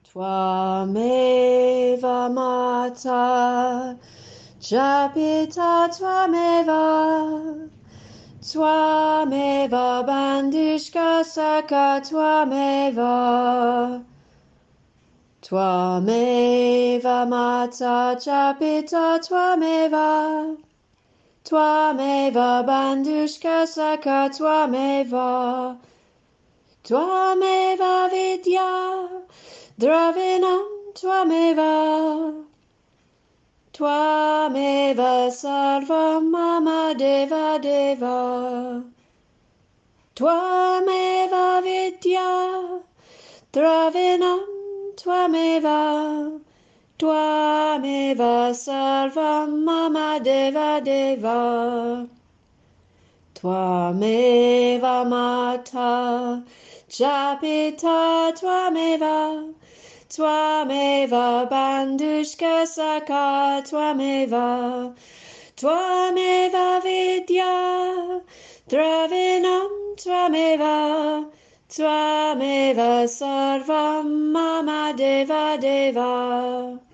Twameva Mata, Japita Twameva, Twameva Bandishka Saka Twameva, Twameva Mata, Japita Twameva, Twameva Bandushka Saka Twameva, Twameva Vidya, Dravinam Twameva, Twameva Sarvam Mama Deva Deva, Twameva Vidya, Dravinam Twameva, Twameva Sarvam Mama Deva Deva, Twameva Mata, Japita Twameva, Twameva Bandushka Saka Twameva, Twameva Vidya, Dravinam Twameva, Twameva Sarvam Mama Deva Deva.